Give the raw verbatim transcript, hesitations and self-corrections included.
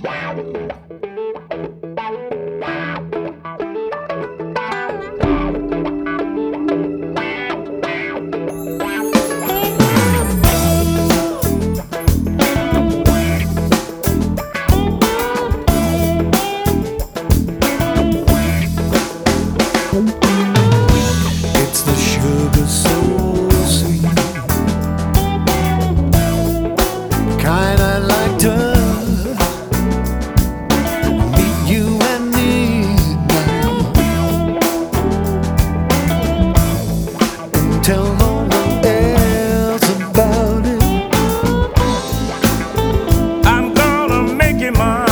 It's the sugar so sweet, kinda like to meet you at midnight and tell no one else about it. I'm gonna make you mine.